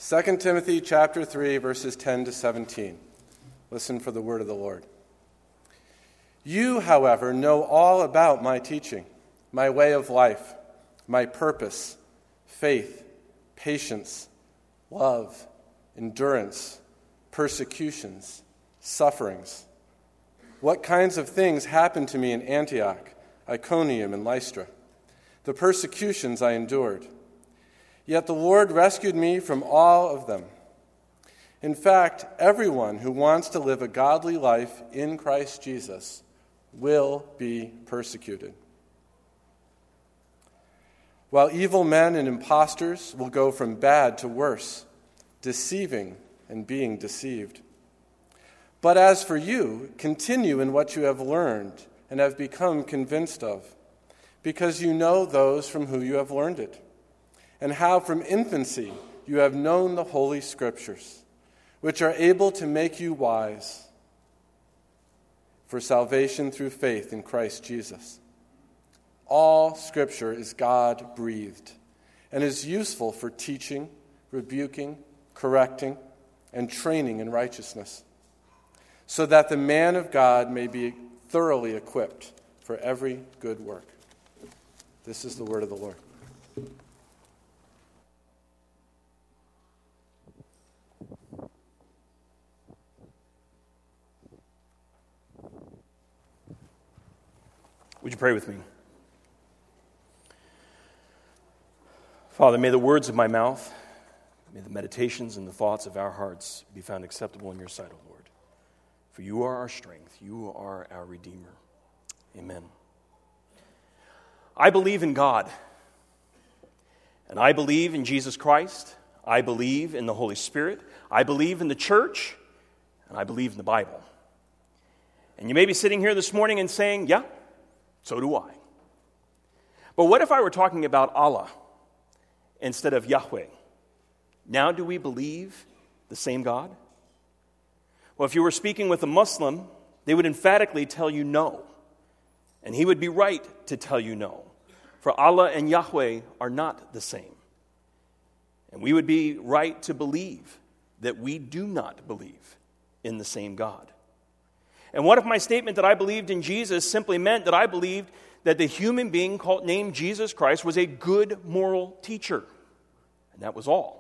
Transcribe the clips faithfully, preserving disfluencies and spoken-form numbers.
Second Timothy chapter three, verses ten to seventeen. Listen for the word of the Lord. You, however, know all about my teaching, my way of life, my purpose, faith, patience, love, endurance, persecutions, sufferings. What kinds of things happened to me in Antioch, Iconium, and Lystra? The persecutions I endured. Yet the Lord rescued me from all of them. In fact, everyone who wants to live a godly life in Christ Jesus will be persecuted. While evil men and impostors will go from bad to worse, deceiving and being deceived. But as for you, continue in what you have learned and have become convinced of, because you know those from whom you have learned it, and how from infancy you have known the Holy Scriptures, which are able to make you wise for salvation through faith in Christ Jesus. All Scripture is God-breathed and is useful for teaching, rebuking, correcting, and training in righteousness, so that the man of God may be thoroughly equipped for every good work. This is the word of the Lord. Would you pray with me? Father, may the words of my mouth, may the meditations and the thoughts of our hearts be found acceptable in your sight, O Lord. For you are our strength, you are our Redeemer. Amen. I believe in God, and I believe in Jesus Christ. I believe in the Holy Spirit. I believe in the church, and I believe in the Bible. And you may be sitting here this morning and saying, yeah, so do I. But what if I were talking about Allah instead of Yahweh? Now do we believe the same God? Well, if you were speaking with a Muslim, they would emphatically tell you no. And he would be right to tell you no. For Allah and Yahweh are not the same. And we would be right to believe that we do not believe in the same God. And what if my statement that I believed in Jesus simply meant that I believed that the human being called, named Jesus Christ was a good moral teacher? And that was all.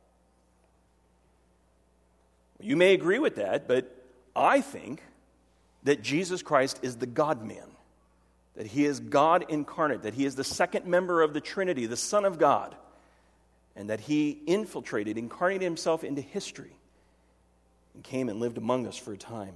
You may agree with that, but I think that Jesus Christ is the God-man, that he is God incarnate, that he is the second member of the Trinity, the Son of God, and that he infiltrated, incarnated himself into history and came and lived among us for a time.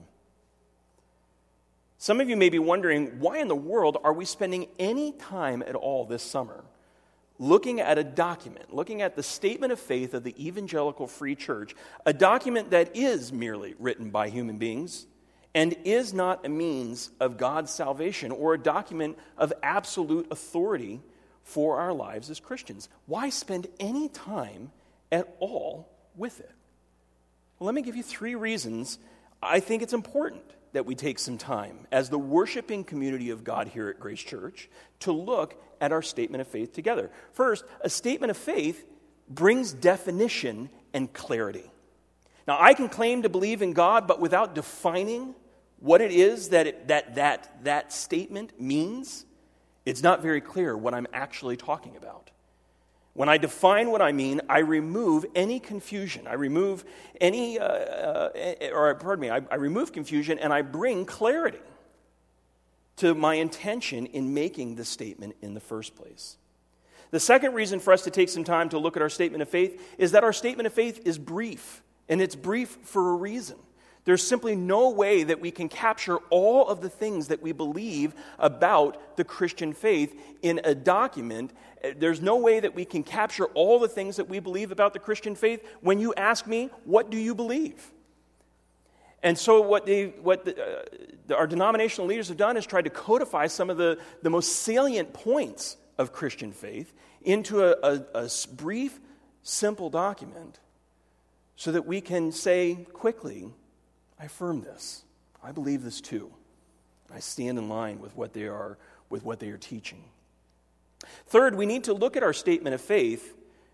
Some of you may be wondering, why in the world are we spending any time at all this summer looking at a document, looking at the statement of faith of the Evangelical Free Church, a document that is merely written by human beings and is not a means of God's salvation or a document of absolute authority for our lives as Christians? Why spend any time at all with it? Well, let me give you three reasons I think it's important that we take some time as the worshiping community of God here at Grace Church to look at our statement of faith together. First, a statement of faith brings definition and clarity. Now, I can claim to believe in God, but without defining what it is that it, that that that statement means, it's not very clear what I'm actually talking about. When I define what I mean, I remove any confusion. I remove any, uh, uh, or pardon me, I, I remove confusion and I bring clarity to my intention in making the statement in the first place. The second reason for us to take some time to look at our statement of faith is that our statement of faith is brief, and it's brief for a reason. There's simply no way that we can capture all of the things that we believe about the Christian faith in a document. There's no way that we can capture all the things that we believe about the Christian faith when you ask me, what do you believe? And so what, they, what the, uh, our denominational leaders have done is tried to codify some of the, the most salient points of Christian faith into a, a, a brief, simple document so that we can say quickly, I affirm this. I believe this too. I stand in line with what they are, with what they are teaching. Third, we need to look at our statement of faith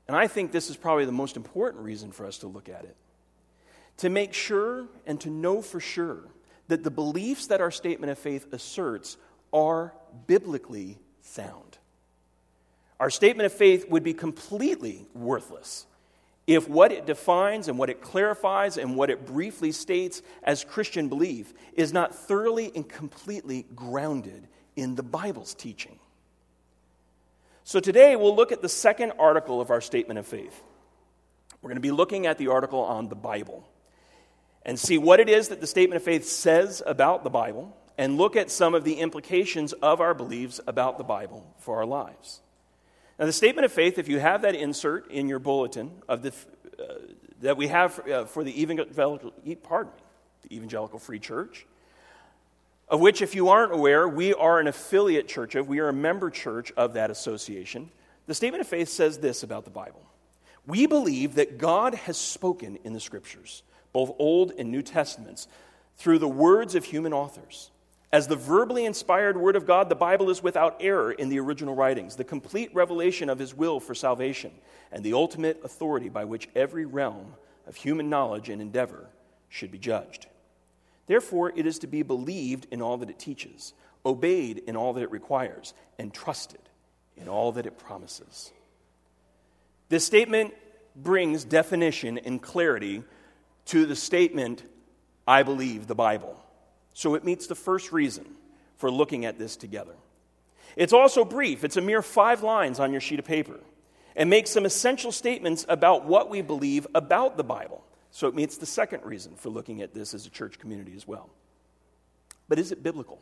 and I think this is probably the most important reason for us to look at it, to make sure and to know for sure that the beliefs that our statement of faith asserts are biblically sound. Our statement of faith would be completely worthless if what it defines and what it clarifies and what it briefly states as Christian belief is not thoroughly and completely grounded in the Bible's teaching. So today we'll look at the second article of our statement of faith. We're going to be looking at the article on the Bible and see what it is that the statement of faith says about the Bible and look at some of the implications of our beliefs about the Bible for our lives. Now, the statement of faith, if you have that insert in your bulletin of the uh, that we have for, uh, for the evangelical, pardon me, the Evangelical Free Church, of which, if you aren't aware, we are an affiliate church of, we are a member church of that association. The statement of faith says this about the Bible: we believe that God has spoken in the Scriptures, both Old and New Testaments, through the words of human authors. As the verbally inspired Word of God, the Bible is without error in the original writings, the complete revelation of His will for salvation, and the ultimate authority by which every realm of human knowledge and endeavor should be judged. Therefore, it is to be believed in all that it teaches, obeyed in all that it requires, and trusted in all that it promises. This statement brings definition and clarity to the statement, I believe the Bible. So it meets the first reason for looking at this together. It's also brief. It's a mere five lines on your sheet of paper and makes some essential statements about what we believe about the Bible. So it meets the second reason for looking at this as a church community as well. But is it biblical?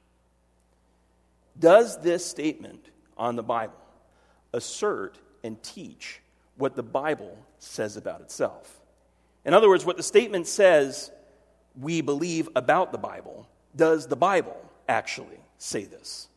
Does this statement on the Bible assert and teach what the Bible says about itself? In other words, what the statement says we believe about the Bible, does the Bible actually say this?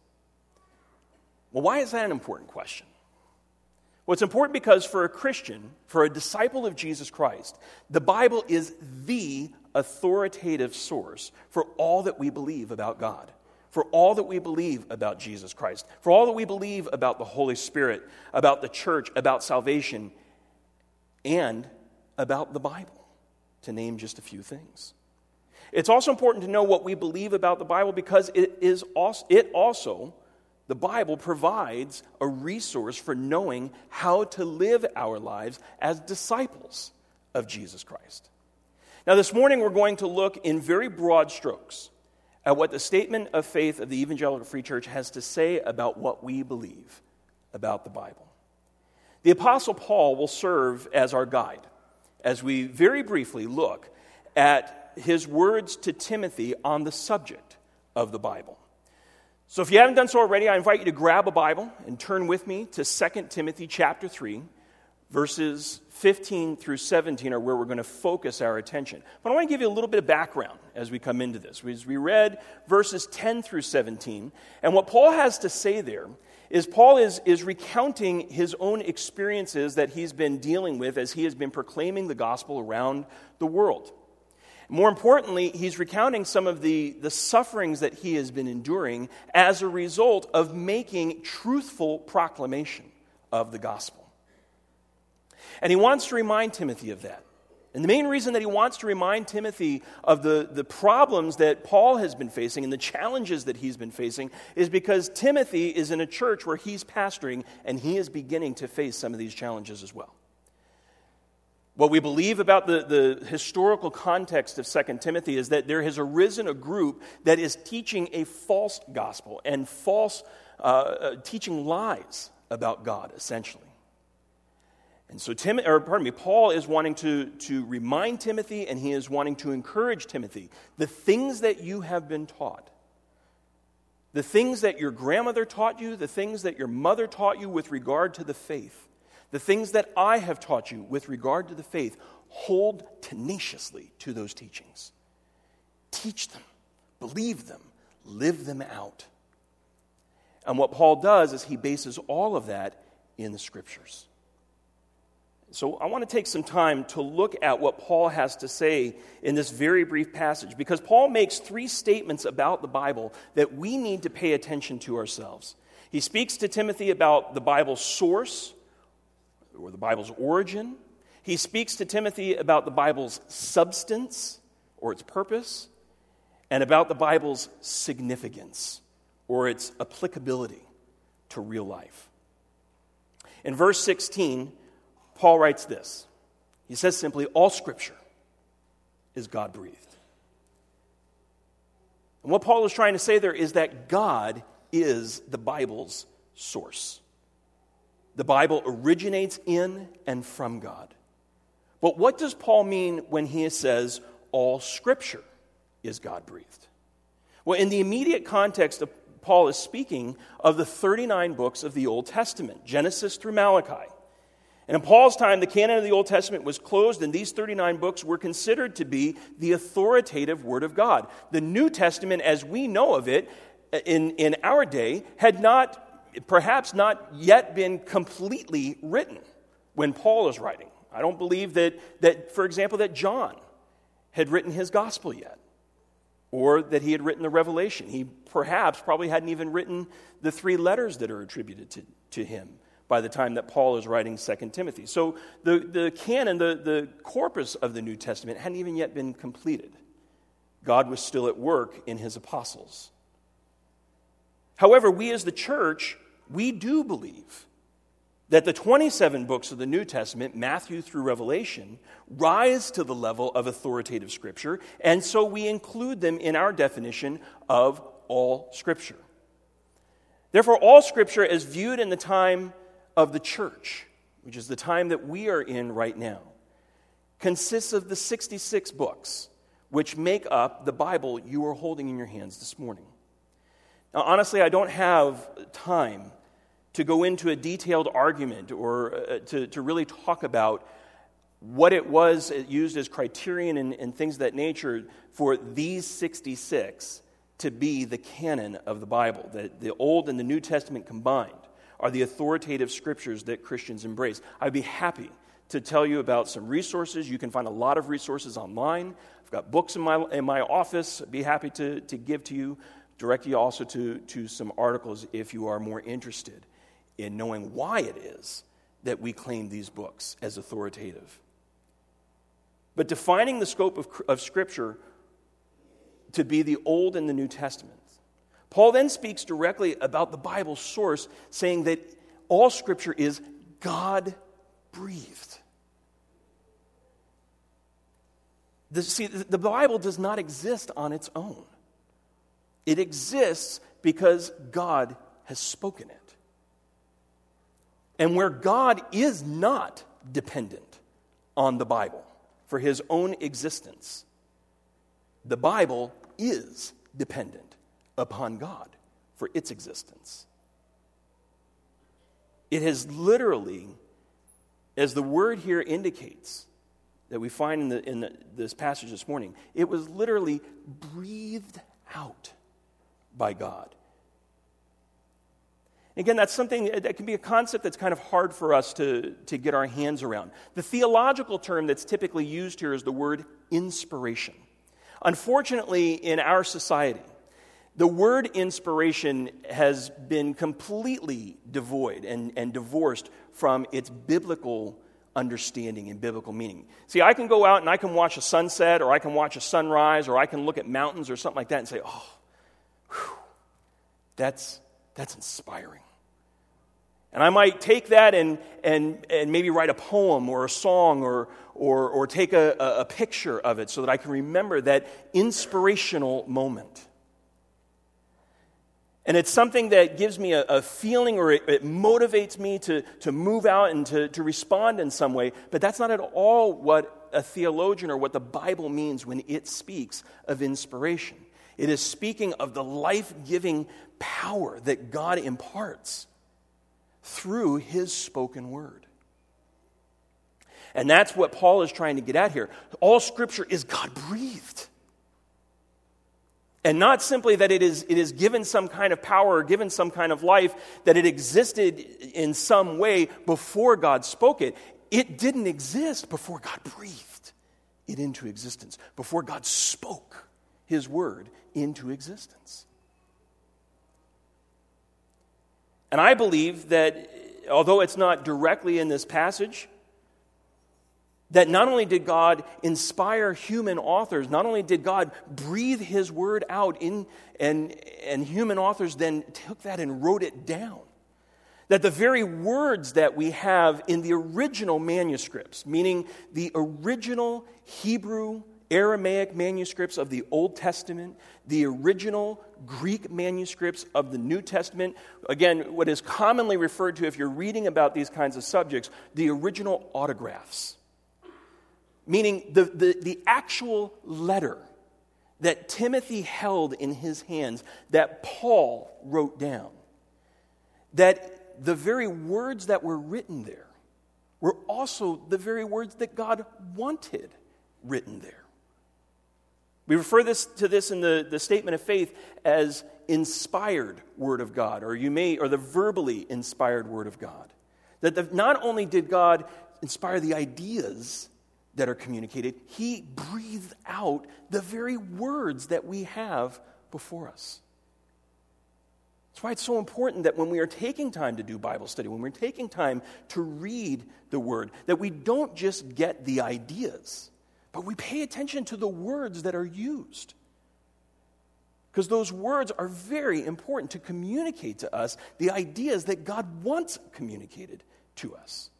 Well, why is that an important question? Well, it's important because for a Christian, for a disciple of Jesus Christ, the Bible is the authoritative source for all that we believe about God, for all that we believe about Jesus Christ, for all that we believe about the Holy Spirit, about the church, about salvation, and about the Bible, to name just a few things. It's also important to know what we believe about the Bible because it is also, it also, the Bible provides a resource for knowing how to live our lives as disciples of Jesus Christ. Now, this morning we're going to look in very broad strokes at what the statement of faith of the Evangelical Free Church has to say about what we believe about the Bible. The Apostle Paul will serve as our guide as we very briefly look at his words to Timothy on the subject of the Bible. So if you haven't done so already, I invite you to grab a Bible and turn with me to Second Timothy chapter three, verses fifteen through seventeen are where we're going to focus our attention. But I want to give you a little bit of background as we come into this. As we read verses ten through seventeen, and what Paul has to say there is Paul is, is recounting his own experiences that he's been dealing with as he has been proclaiming the gospel around the world. More importantly, he's recounting some of the, the sufferings that he has been enduring as a result of making truthful proclamation of the gospel. And he wants to remind Timothy of that. And the main reason that he wants to remind Timothy of the, the problems that Paul has been facing and the challenges that he's been facing is because Timothy is in a church where he's pastoring and he is beginning to face some of these challenges as well. What we believe about the, the historical context of Second Timothy is that there has arisen a group that is teaching a false gospel and false, uh, uh, teaching lies about God, essentially. And so, Tim, or pardon me, Paul is wanting to, to remind Timothy, and he is wanting to encourage Timothy, the things that you have been taught, the things that your grandmother taught you, the things that your mother taught you with regard to the faith, the things that I have taught you with regard to the faith, hold tenaciously to those teachings. Teach them, believe them, live them out. And what Paul does is he bases all of that in the Scriptures. So I want to take some time to look at what Paul has to say in this very brief passage, because Paul makes three statements about the Bible that we need to pay attention to ourselves. He speaks to Timothy about the Bible's source, or the Bible's origin. He speaks to Timothy about the Bible's substance, or its purpose, and about the Bible's significance, or its applicability to real life. In verse sixteen, Paul writes this. He says simply, all Scripture is God-breathed. And what Paul is trying to say there is that God is the Bible's source. The Bible originates in and from God. But what does Paul mean when he says all Scripture is God-breathed? Well, in the immediate context of Paul is speaking of the thirty-nine books of the Old Testament, Genesis through Malachi. And in Paul's time, the canon of the Old Testament was closed, and these thirty-nine books were considered to be the authoritative Word of God. The New Testament, as we know of it in, in our day, had not, perhaps not yet been completely written when Paul is writing. I don't believe that, that, for example, that John had written his gospel yet, or that he had written the Revelation. He perhaps probably hadn't even written the three letters that are attributed to, to him by the time that Paul is writing Second Timothy. So the, the canon, the, the corpus of the New Testament hadn't even yet been completed. God was still at work in his apostles. However, we as the church, we do believe that the twenty-seven books of the New Testament, Matthew through Revelation, rise to the level of authoritative Scripture, and so we include them in our definition of all Scripture. Therefore, all Scripture, as viewed in the time of the church, which is the time that we are in right now, consists of the sixty-six books which make up the Bible you are holding in your hands this morning. Now, honestly, I don't have time to go into a detailed argument or uh, to, to really talk about what it was used as criterion and, and things of that nature for these sixty-six to be the canon of the Bible. The, the Old and the New Testament combined are the authoritative scriptures that Christians embrace. I'd be happy to tell you about some resources. You can find a lot of resources online. I've got books in my in my office. I'd be happy to, to give to you, direct you also to, to some articles if you are more interested in knowing why it is that we claim these books as authoritative. But defining the scope of, of Scripture to be the Old and the New Testament, Paul then speaks directly about the Bible's source, saying that all Scripture is God-breathed. The, see, the Bible does not exist on its own. It exists because God has spoken it. And where God is not dependent on the Bible for his own existence, the Bible is dependent upon God for its existence. It has literally, as the word here indicates, that we find in, the, in the, this passage this morning, it was literally breathed out by God. Again, that's something that can be a concept that's kind of hard for us to, to get our hands around. The theological term that's typically used here is the word inspiration. Unfortunately, in our society, the word inspiration has been completely devoid and, and divorced from its biblical understanding and biblical meaning. See, I can go out and I can watch a sunset, or I can watch a sunrise, or I can look at mountains or something like that and say, oh, whew, that's, that's inspiring. And I might take that and and and maybe write a poem or a song or or or take a, a picture of it so that I can remember that inspirational moment. And it's something that gives me a, a feeling, or it, it motivates me to, to move out and to, to respond in some way. But that's not at all what a theologian or what the Bible means when it speaks of inspiration. It is speaking of the life-giving power that God imparts through his spoken word. And that's what Paul is trying to get at here. All Scripture is God-breathed. And not simply that it is, it is given some kind of power or given some kind of life, that it existed in some way before God spoke it. It didn't exist before God breathed it into existence, before God spoke his word into existence. And I believe that although it's not directly in this passage, that not only did God inspire human authors, not only did God breathe his word out in and, and human authors then took that and wrote it down. That the very words that we have in the original manuscripts, meaning the original Hebrew, Aramaic manuscripts of the Old Testament, the original Greek manuscripts of the New Testament, again, what is commonly referred to if you're reading about these kinds of subjects, the original autographs. Meaning the, the, the actual letter that Timothy held in his hands, that Paul wrote down, that the very words that were written there were also the very words that God wanted written there. We refer this to this in the, the statement of faith as inspired word of God, or you may, or the verbally inspired word of God. That the, not only did God inspire the ideas that are communicated, he breathed out the very words that we have before us. That's why it's so important that when we are taking time to do Bible study, when we're taking time to read the Word, that we don't just get the ideas, but we pay attention to the words that are used. Because those words are very important to communicate to us the ideas that God wants communicated to us.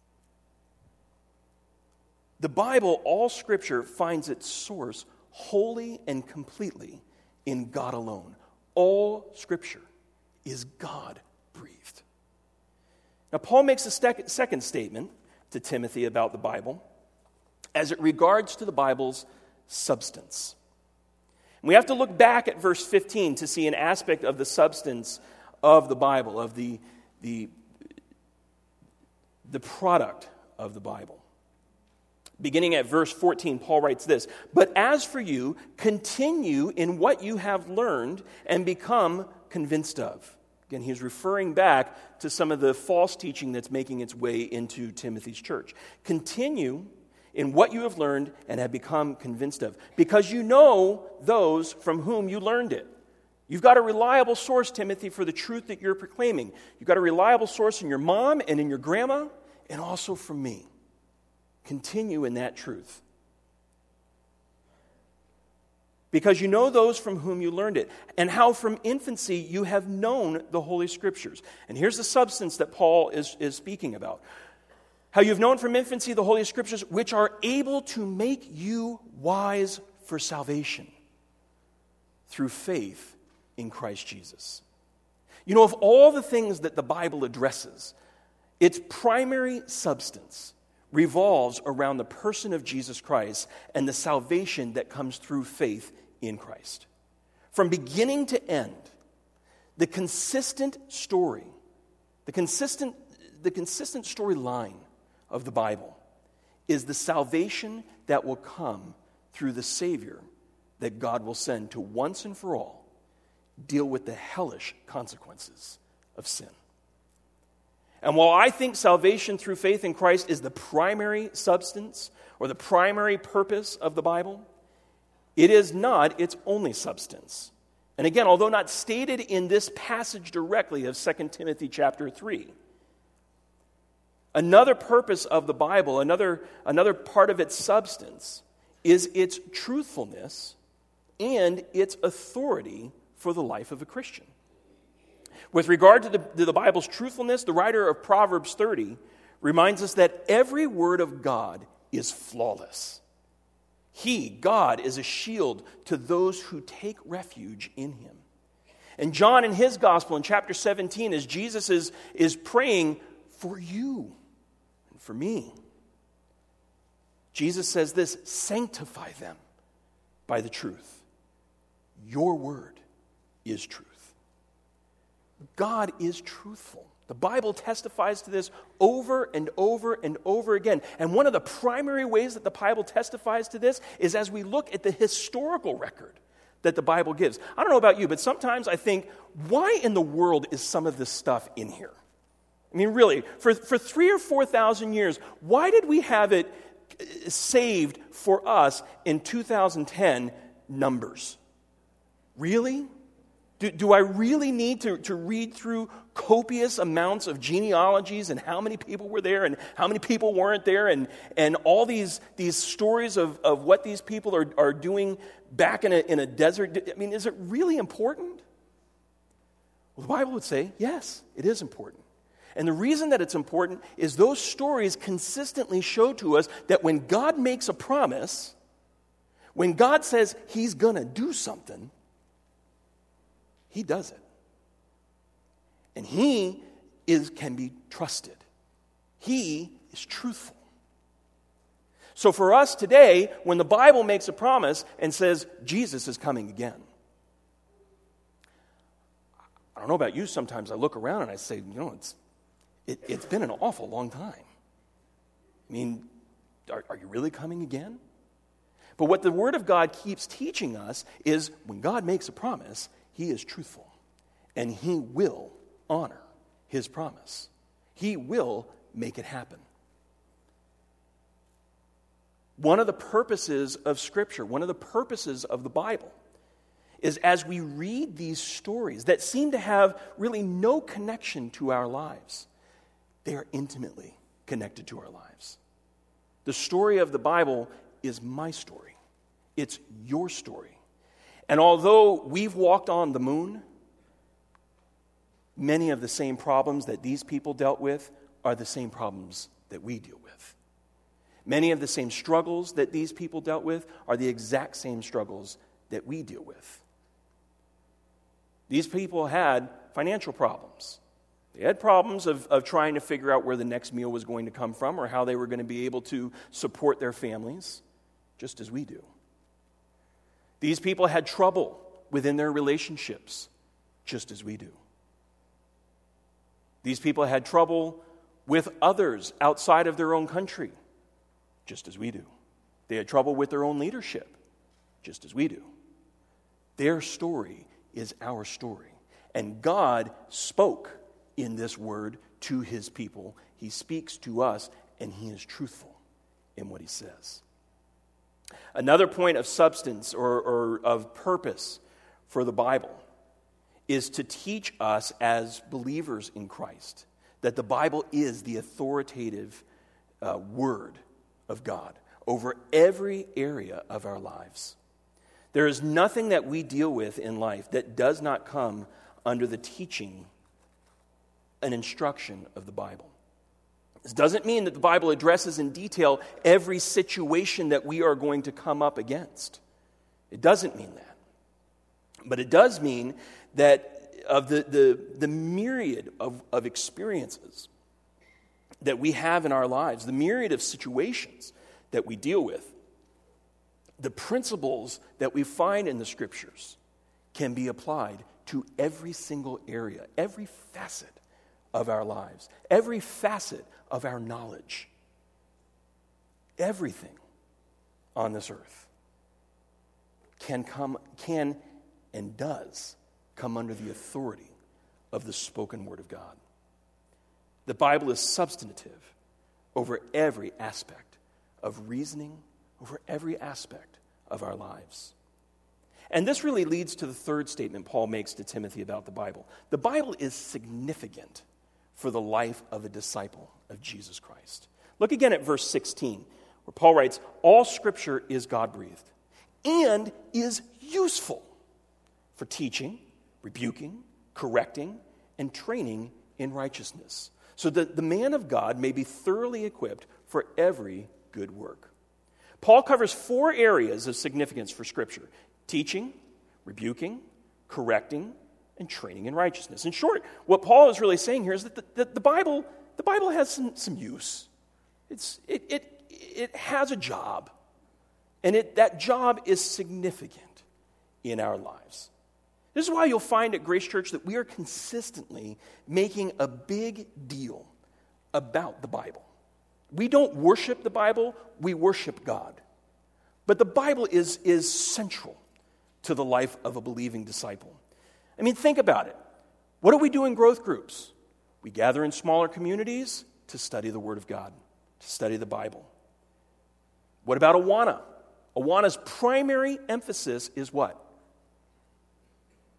The Bible, all Scripture, finds its source wholly and completely in God alone. All Scripture is God-breathed. Now, Paul makes a sec- second statement to Timothy about the Bible as it regards to the Bible's substance. And we have to look back at verse fifteen to see an aspect of the substance of the Bible, of the, the, the product of the Bible. Beginning at verse fourteen, Paul writes this, "But as for you, continue in what you have learned and become convinced of." Again, he's referring back to some of the false teaching that's making its way into Timothy's church. Continue in what you have learned and have become convinced of, because you know those from whom you learned it. You've got a reliable source, Timothy, for the truth that you're proclaiming. You've got a reliable source in your mom and in your grandma, and also from me. Continue in that truth. Because you know those from whom you learned it, and how from infancy you have known the Holy Scriptures. And here's the substance that Paul is, is speaking about. How you've known from infancy the Holy Scriptures, which are able to make you wise for salvation through faith in Christ Jesus. You know, of all the things that the Bible addresses, its primary substance revolves around the person of Jesus Christ and the salvation that comes through faith in Christ. From beginning to end, the consistent story, the consistent, the consistent storyline of the Bible is the salvation that will come through the Savior that God will send to once and for all deal with the hellish consequences of sin. And while I think salvation through faith in Christ is the primary substance or the primary purpose of the Bible, it is not its only substance. And again, although not stated in this passage directly of Second Timothy chapter three, another purpose of the Bible, another, another part of its substance, is its truthfulness and its authority for the life of a Christian. With regard to the, to the Bible's truthfulness, the writer of Proverbs thirty reminds us that every word of God is flawless. He, God, is a shield to those who take refuge in him. And John in his gospel in chapter seventeen, as Jesus is, is praying for you and for me, Jesus says this, "Sanctify them by the truth. Your word is truth." God is truthful. The Bible testifies to this over and over and over again. And one of the primary ways that the Bible testifies to this is as we look at the historical record that the Bible gives. I don't know about you, but sometimes I think, why in the world is some of this stuff in here? I mean, really, for, for three or four thousand years, why did we have it saved for us in two thousand ten Numbers? Really? Do, do I really need to, to read through copious amounts of genealogies and how many people were there and how many people weren't there and, and all these, these stories of, of what these people are, are doing back in a, in a desert? I mean, is it really important? Well, the Bible would say, yes, it is important. And the reason that it's important is those stories consistently show to us that when God makes a promise, when God says he's going to do something, he does it. And he is can be trusted. He is truthful. So for us today, when the Bible makes a promise and says Jesus is coming again, I don't know about you, sometimes I look around and I say, you know, it's it, it's been an awful long time. I mean, are, are you really coming again? But what the Word of God keeps teaching us is when God makes a promise, he is truthful, and he will honor his promise. He will make it happen. One of the purposes of Scripture, one of the purposes of the Bible, is as we read these stories that seem to have really no connection to our lives, they are intimately connected to our lives. The story of the Bible is my story. It's your story. And although we've walked on the moon, many of the same problems that these people dealt with are the same problems that we deal with. Many of the same struggles that these people dealt with are the exact same struggles that we deal with. These people had financial problems. They had problems of, of trying to figure out where the next meal was going to come from or how they were going to be able to support their families, just as we do. These people had trouble within their relationships, just as we do. These people had trouble with others outside of their own country, just as we do. They had trouble with their own leadership, just as we do. Their story is our story. And God spoke in this word to his people. He speaks to us, and he is truthful in what he says. Another point of substance or, or of purpose for the Bible is to teach us as believers in Christ that the Bible is the authoritative uh, word of God over every area of our lives. There is nothing that we deal with in life that does not come under the teaching and instruction of the Bible. This doesn't mean that the Bible addresses in detail every situation that we are going to come up against. It doesn't mean that. But it does mean that of the, the, the myriad of, of experiences that we have in our lives, the myriad of situations that we deal with, the principles that we find in the Scriptures can be applied to every single area, every facet of our lives, every facet of our knowledge. Everything on this earth can come, can and does come under the authority of the spoken word of God. The Bible is substantive over every aspect of reasoning, over every aspect of our lives. And this really leads to the third statement Paul makes to Timothy about the Bible. The Bible is significant for the life of a disciple of Jesus Christ. Look again at verse sixteen, where Paul writes, all Scripture is God-breathed and is useful for teaching, rebuking, correcting, and training in righteousness, so that the man of God may be thoroughly equipped for every good work. Paul covers four areas of significance for Scripture: teaching, rebuking, correcting, and training in righteousness. In short, what Paul is really saying here is that the, the, the Bible, the Bible has some, some use. It's, it, it, it has a job, and it, that job is significant in our lives. This is why you'll find at Grace Church that we are consistently making a big deal about the Bible. We don't worship the Bible, we worship God. But the Bible is, is central to the life of a believing disciple. I mean, think about it. What do we do in growth groups? We gather in smaller communities to study the Word of God, to study the Bible. What about Awana? Awana's primary emphasis is what?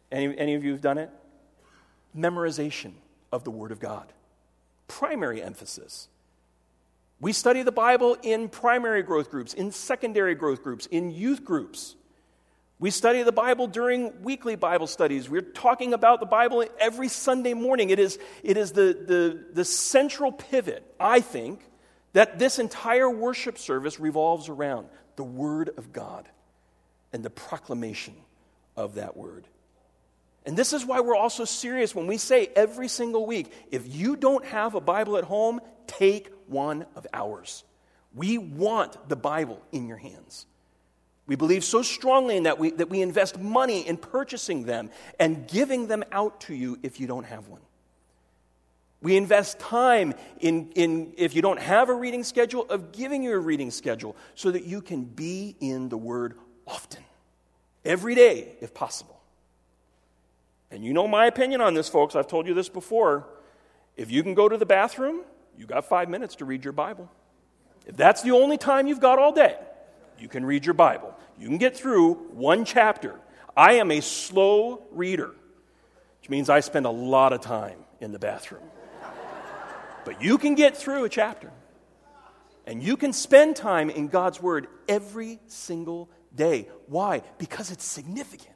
Any, any of you have done it? Memorization of the Word of God. Primary emphasis. We study the Bible in primary growth groups, in secondary growth groups, in youth groups. We study the Bible during weekly Bible studies. We're talking about the Bible every Sunday morning. It is, it is the, the, the central pivot, I think, that this entire worship service revolves around: the Word of God and the proclamation of that Word. And this is why we're also serious when we say every single week, if you don't have a Bible at home, take one of ours. We want the Bible in your hands. We believe so strongly in that we, that we invest money in purchasing them and giving them out to you if you don't have one. We invest time in, in, if you don't have a reading schedule, of giving you a reading schedule so that you can be in the Word often, every day if possible. And you know my opinion on this, folks. I've told you this before. If you can go to the bathroom, you got five minutes to read your Bible. If that's the only time you've got all day, you can read your Bible. You can get through one chapter. I am a slow reader, which means I spend a lot of time in the bathroom. But you can get through a chapter. And you can spend time in God's Word every single day. Why? Because it's significant.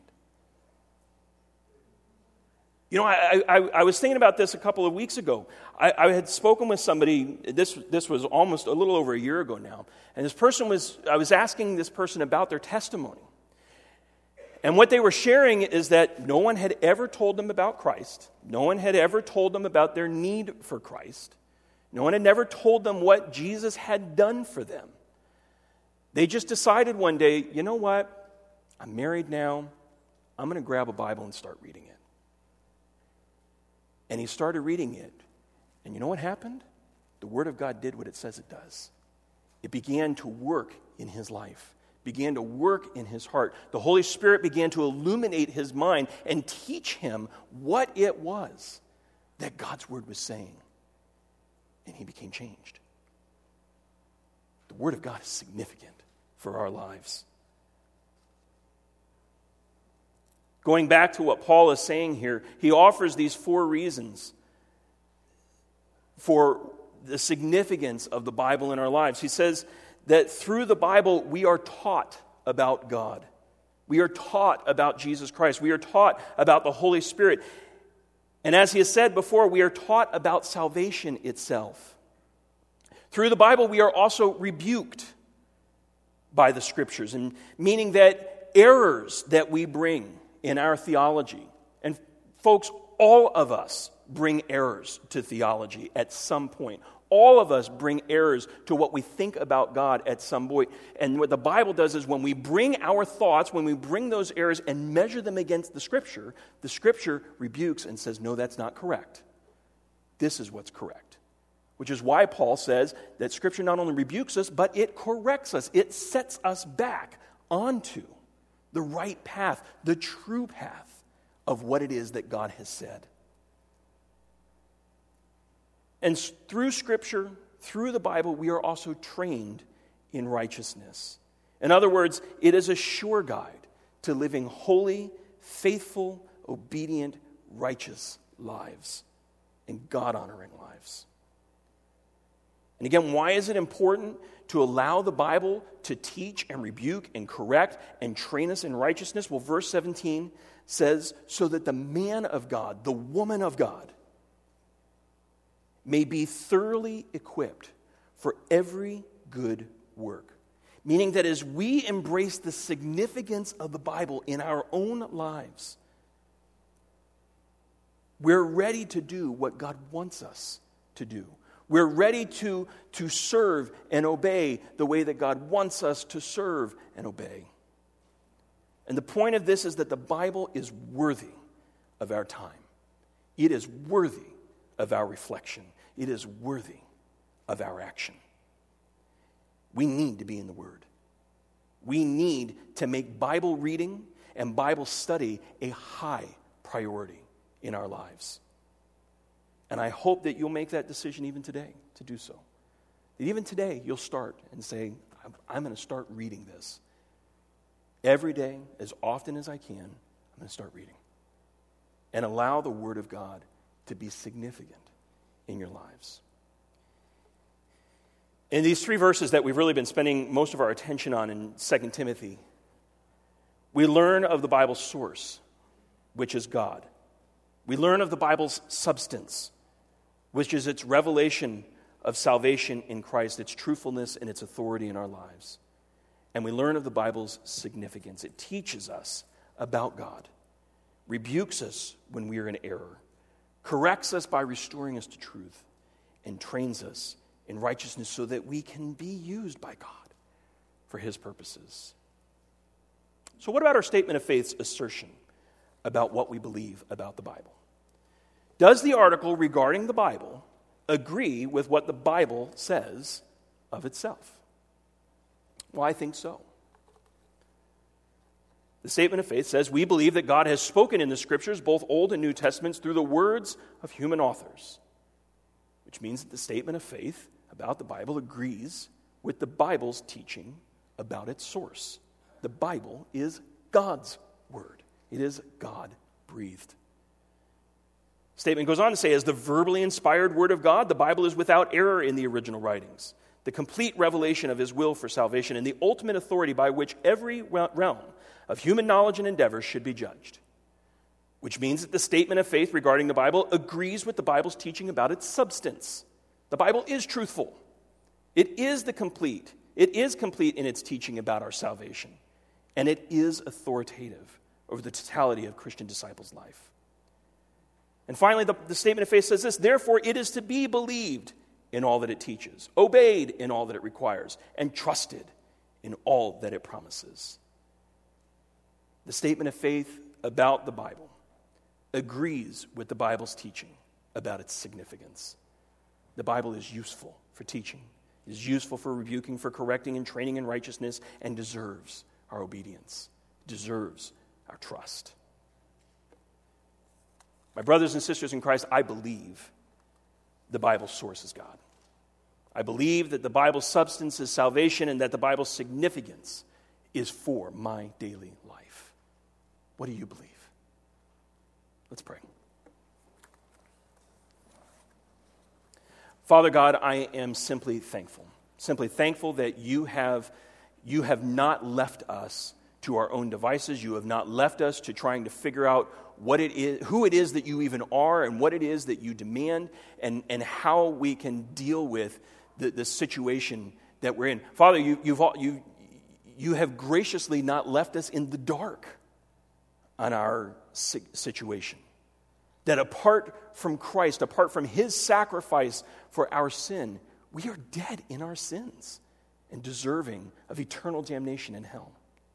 You know, I, I, I was thinking about this a couple of weeks ago. I, I had spoken with somebody, this, this was almost a little over a year ago now, and this person was, I was asking this person about their testimony. And what they were sharing is that no one had ever told them about Christ. No one had ever told them about their need for Christ. No one had never told them what Jesus had done for them. They just decided one day, you know what? I'm married now. I'm going to grab a Bible and start reading it. And he started reading it. And you know what happened? The Word of God did what it says it does. It began to work in his life, began to work in his heart. The Holy Spirit began to illuminate his mind and teach him what it was that God's Word was saying. And he became changed. The Word of God is significant for our lives. Going back to what Paul is saying here, he offers these four reasons for the significance of the Bible in our lives. He says that through the Bible, we are taught about God. We are taught about Jesus Christ. We are taught about the Holy Spirit. And as he has said before, we are taught about salvation itself. Through the Bible, we are also rebuked by the Scriptures, and meaning that errors that we bring in our theology, and folks, all of us bring errors to theology at some point. All of us bring errors to what we think about God at some point. And what the Bible does is when we bring our thoughts, when we bring those errors and measure them against the Scripture, the Scripture rebukes and says, no, that's not correct. This is what's correct. Which is why Paul says that Scripture not only rebukes us, but it corrects us. It sets us back onto the right path, the true path of what it is that God has said. And through Scripture, through the Bible, we are also trained in righteousness. In other words, it is a sure guide to living holy, faithful, obedient, righteous lives and God-honoring lives. And again, why is it important to allow the Bible to teach and rebuke and correct and train us in righteousness? Well, verse seventeen says, so that the man of God, the woman of God, may be thoroughly equipped for every good work. Meaning that as we embrace the significance of the Bible in our own lives, we're ready to do what God wants us to do. We're ready to, to serve and obey the way that God wants us to serve and obey. And the point of this is that the Bible is worthy of our time. It is worthy of our reflection. It is worthy of our action. We need to be in the Word. We need to make Bible reading and Bible study a high priority in our lives. And I hope that you'll make that decision even today to do so. That even today you'll start and say, I'm going to start reading this. Every day, as often as I can, I'm going to start reading. and allow the Word of God to be significant in your lives. In these three verses that we've really been spending most of our attention on in Second Timothy, we learn of the Bible's source, which is God. We learn of the Bible's substance, which is its revelation of salvation in Christ, its truthfulness and its authority in our lives. And we learn of the Bible's significance. It teaches us about God, rebukes us when we are in error, corrects us by restoring us to truth, and trains us in righteousness so that we can be used by God for His purposes. So what about our statement of faith's assertion about what we believe about the Bible? Does the article regarding the Bible agree with what the Bible says of itself? Well, I think so. The statement of faith says, we believe that God has spoken in the Scriptures, both Old and New Testaments, through the words of human authors, which means that the statement of faith about the Bible agrees with the Bible's teaching about its source. The Bible is God's Word. It is God-breathed. The statement goes on to say, as the verbally inspired Word of God, the Bible is without error in the original writings, the complete revelation of His will for salvation, and the ultimate authority by which every realm of human knowledge and endeavor should be judged. Which means that the statement of faith regarding the Bible agrees with the Bible's teaching about its substance. The Bible is truthful. It is the complete. It is complete in its teaching about our salvation. And it is authoritative over the totality of Christian disciples' life. And finally, the, the statement of faith says this, therefore it is to be believed in all that it teaches, obeyed in all that it requires, and trusted in all that it promises. The statement of faith about the Bible agrees with the Bible's teaching about its significance. The Bible is useful for teaching, is useful for rebuking, for correcting and training in righteousness, and deserves our obedience, deserves our trust. My brothers and sisters in Christ, I believe the Bible's source is God. I believe that the Bible's substance is salvation and that the Bible's significance is for my daily life. What do you believe? Let's pray. Father God, I am simply thankful, simply thankful that you have, you have not left us to our own devices. You have not left us to trying to figure out what it is, who it is that you even are, and what it is that you demand, and, and how we can deal with the, the situation that we're in. Father, you, you've all, you, you have graciously not left us in the dark on our situation. That apart from Christ, apart from His sacrifice for our sin, we are dead in our sins and deserving of eternal damnation in hell.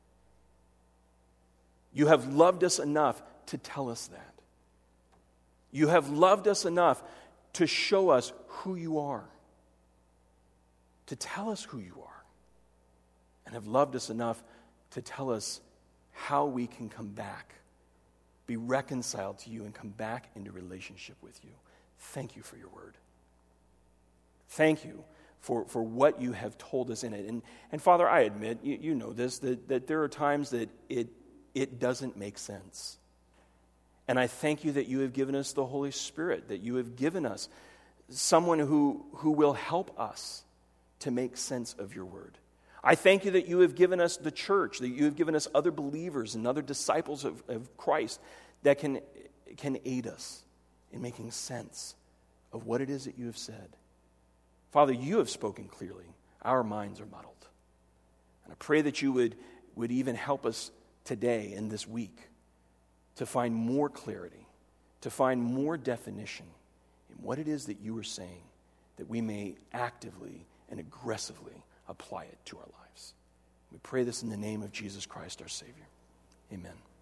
You have loved us enough to tell us that. You have loved us enough to show us who you are, to tell us who you are, and have loved us enough to tell us how we can come back, be reconciled to you, and come back into relationship with you. Thank you for your word. Thank you for, for what you have told us in it. And, and Father, I admit, you, you know this, that, that there are times that it, it doesn't make sense. And I thank you that you have given us the Holy Spirit, that you have given us someone who, who will help us to make sense of your word. I thank you that you have given us the church, that you have given us other believers and other disciples of, of Christ that can, can aid us in making sense of what it is that you have said. Father, you have spoken clearly. Our minds are muddled. And I pray that you would, would even help us today and this week to find more clarity, to find more definition in what it is that you are saying, that we may actively and aggressively apply it to our lives. We pray this in the name of Jesus Christ, our Savior. Amen.